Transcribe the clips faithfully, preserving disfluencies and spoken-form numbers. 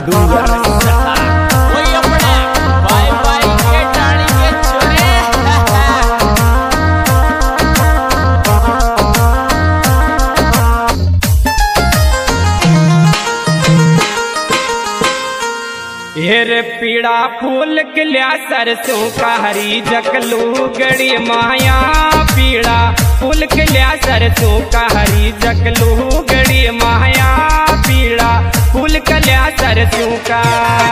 डूंगर वही अपना by by के टाणी के छोरे हेर पीड़ा फूल किल्या सरसों का हरी जकलू गड़ी माया पीड़ा फूल किल्या सरसों का हरी जकलू गड़ी माया पीड़ा फूल कल्या सरसों का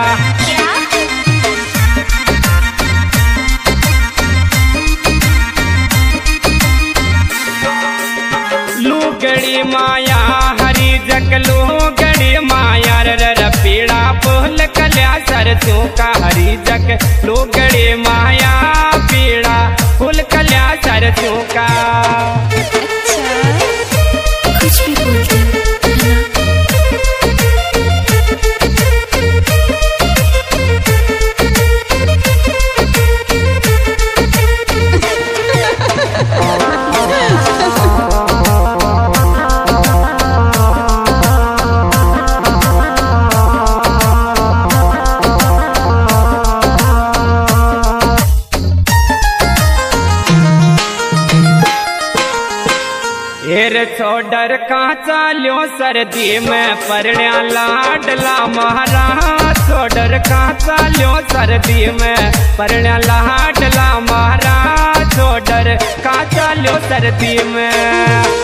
लूगड़ी माया हरी जकलू गड़ी माया रर पीड़ा फूल कल्या सरसों का हरी जक लूगड़ी माया पीड़ा फूल कल्या सरसों का। अच्छा कुछ भी बोलते हैं हेर छोडर का चाल्यो सर्दी में परण्या लाडला महाराज छोडर का चाल्यो सर्दी में परण्या लाडला महाराज छोडर का चाल्यो सर्दी में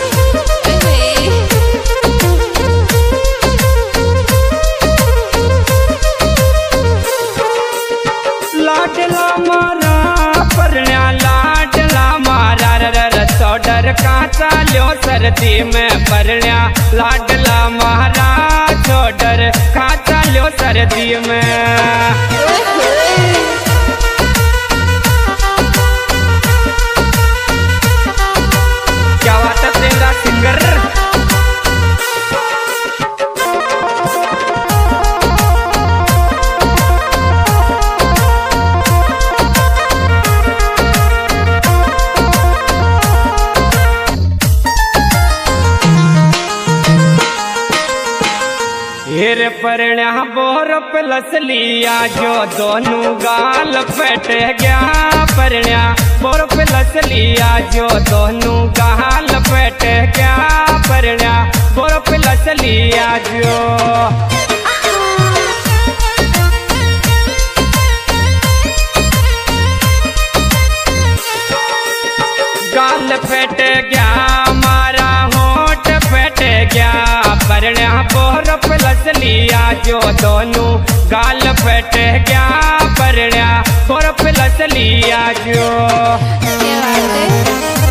लाडला मारा परण्या लाडला मारा रर छोडर का चाल्यो सर्दी में परण्या लाडला महाराज छोडर का चाल्यो सर्दी में। क्या बात है तेरा सिंगर हेर परण्या बोर प्लस लिया जो दोनों गाल फट गया परण्या बोर प्लस लिया जो दोनों गाल फट गया परण्या बोर प्लस लिया जो गाल फट गया मारा होठ फट गया परण्या बोर प्लस लिया जो दोनों गाल फट गया परण्या बोर प्लस लिया जो। क्या बात है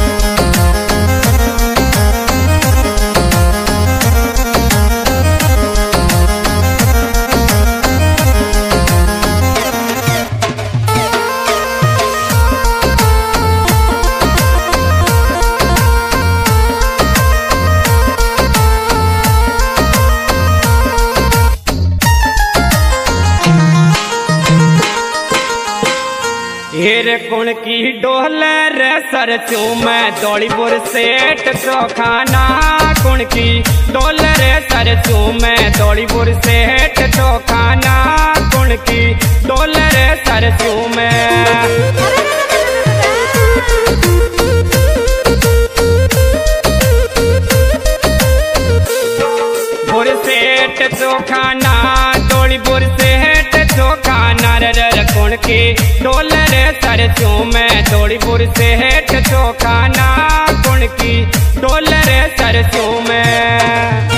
हेर कुण की डोले रे सरसों में दौड़ीपुर सेठ चौखाना कुण की डोले रे सरसों में दौड़ीपुर सेठ चौखाना कुण की डोले रे सरसों में। बुर सेठ चौखाना दौड़ीपुर सेठ चौखाना रर कुण की डोले रे सरसों में दौड़ीपुर सेठ चौखाना कुण की डोले रे सरसों में।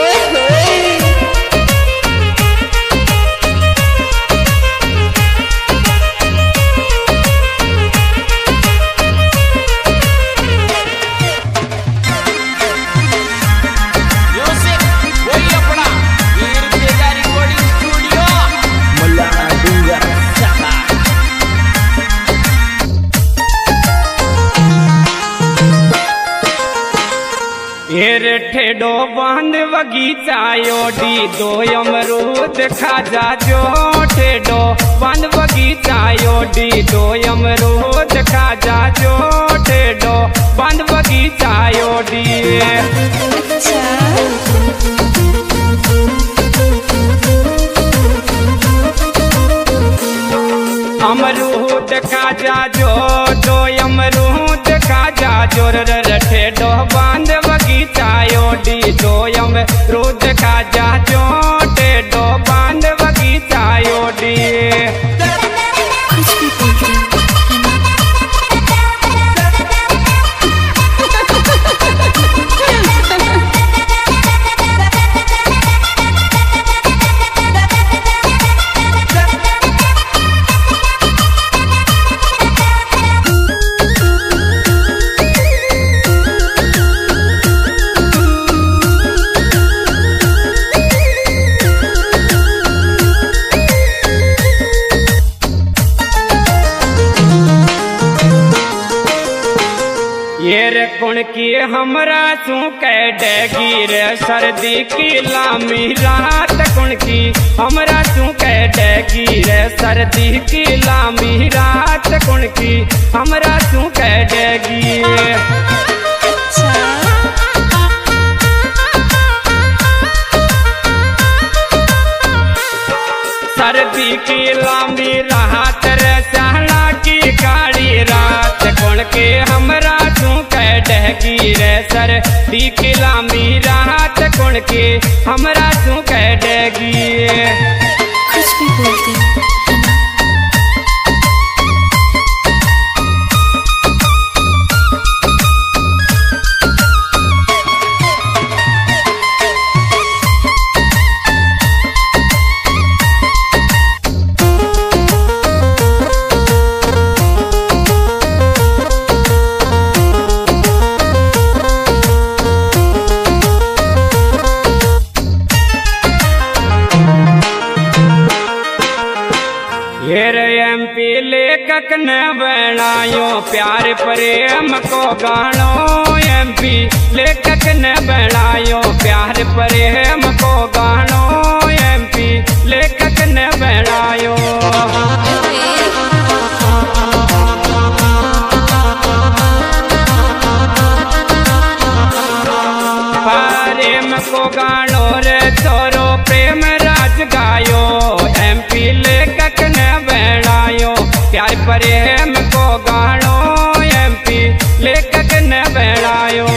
म्यूजिक वही अपना वीर तेजा रिकॉर्डिंग स्टूडियो मुल्ला डूंगर हेर ठेडो बांध बगीचायो डी दो अमरूद खाजा जो ठेडो बांध बगीचायो डी दो अमरूद खाजा जो ठेडो बांध बगीचायो डी। अच्छा अमरूद खाजा जो दो अमरूद खाजा जोर रठे डो बांध बगीचा ओडी दो अमरूद खाजा जो टेडो बांध बगीचा ओडी कुछ भी बोलते हो है ना? ये रे कुण की हमरा सू कैडेगी रे सर्दी की लामी रात कुण की हमरा सू कैडेगी रे सर्दी की लामी रात कुण की हमरा सू कैडेगी अच्छा सर्दी की लामी रात रे सहना की काली रात कुण के हमरा तू कैडेगी रे सर्दी की लामी रात कुण के हमरा तू कैडेगी कुछ भी बोलते हो है ना? हेर एमपी लेखक ने बनायो प्यार प्रेम को गानो एमपी लेखक ने बनायो प्यार प्रेम को गानो एमपी लेखक ने बनायो प्रेम को गानो रे तोरो प्रेम राज गायो एमपी लेखक ने बनायो प्यार प्रेम को गानो एमपी लेखक ने बनायो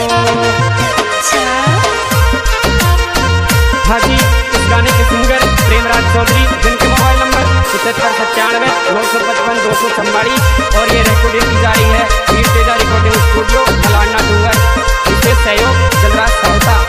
हाँ जी इस गाने के सिंगर प्रेमराज चौधरी जिनके मोबाइल नंबर पचहत्तर सत्तानवे नौ सौ पचपन दो सौ चौवालीस और ये रिकॉर्डिंग की जा रही है वीर तेजा रिकॉर्डिंग स्टूडियो मलाना डूंगर विशेष सहयोग जलराज सावता।